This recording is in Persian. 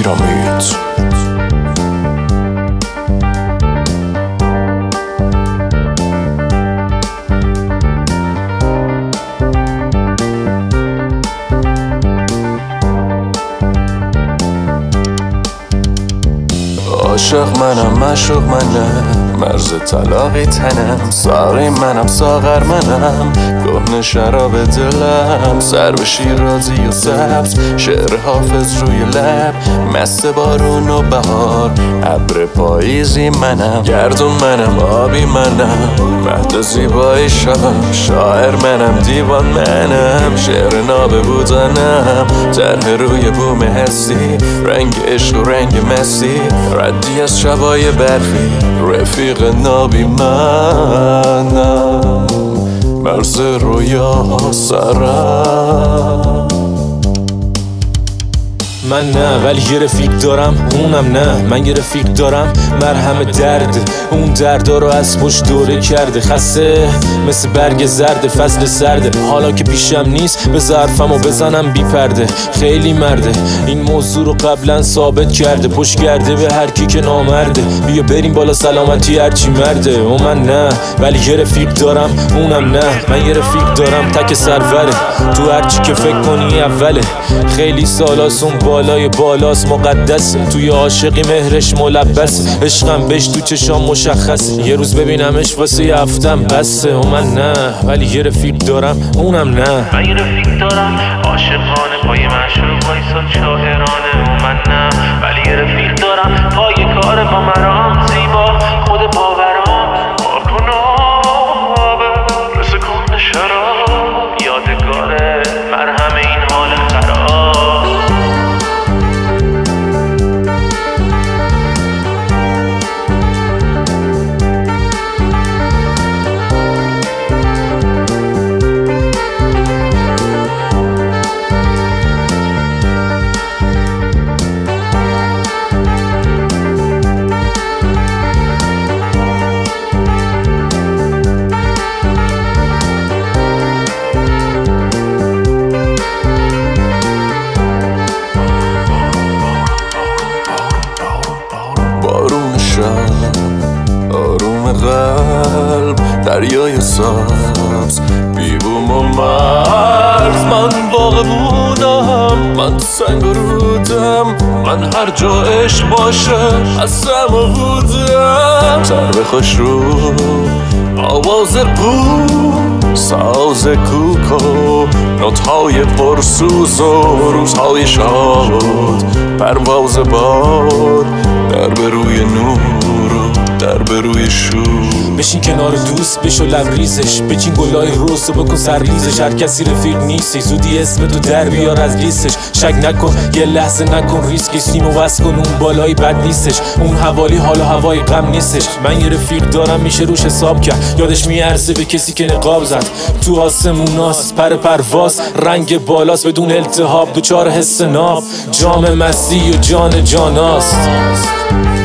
پیرامید. عاشق منم معشوق منم، مرز طلاقی تنم، ساقی منم ساغر منم، گهن شراب دلم، سر به شیرازی و سبز، شعر حافظ روی لب، مست بارون و بهار، ابر پاییزی منم، گردون منم آبی منم، مهد زیبایی شاعر منم دیوان منم، شعر نابه بودنم، طرح روی بوم حسی، رنگ عشق و رنگ مسی، ردی از شبای برفی، رفیق نابی منم، مرز رویا سرم. من نه ولی یه رفیق دارم، اونم نه. من یه رفیق دارم مرهم درد، اون دردا رو از پشت دوره کرده، خسته مثل برگ زرد فصل سرده. حالا که پیشم نیست به ظرفمو بزنم بی پرده، خیلی مرده این موضوع رو قبلا ثابت کرده، پشت کرده به هر کی که نامرده. بیا بریم بالا سلامتی هرچی مرده. و من نه ولی یه رفیق دارم، اونم نه. من یه رفیق دارم تک سروره، تو هرچی که فکر کنی اوله. خیلی سالاس اون بالای بالاست مقدس، توی عاشقی مهرش ملبس، عشقم بهش تو چشام مشخص، یه روز ببینمش واسه یه هفتم بسه. و من نه ولی یه رفیق دارم، اونم نه. من یه رفیق دارم عاشقانه، پای معشوق وایساد شاعرانه. و من نه ولی یه رفیق دارم پای کار با مرام، زیبا خود باورام، واکن آبه رسه کن شراب، یادگاره مرهم این حال خراب. بارون شب، آروم قلب، دریای سبز، بیبوم و مرز. من باغ بودم، من سنگ و رودم، من هر جا عشق باشه هستم و بودم. سر خوش رو آواز قو، ساز کوک و نوت‌های پرسوز و روزهای شاد، پرواز باد، در به روی نور و در به روی شور. بشین کنار دوست بشو لبریزش، بچین گلای روز و بکن سرریزش. هر کسی رفیق نیستی، زودی اسم تو در بیار از لیستش. شک نکن یه لحظه نکن ریسکش، سیمو بس کن اون بالایی بد نیستش، اون حوالی حال و هوای غم نیستش. من یه رفیق دارم میشه روش حساب کرد، یادش میارزه به کسی که نقاب زد. تو آسموناست پرواز، رنگ بالاست بدون التهاب، دوچار حس ناب، جام مستی و جان جاناست.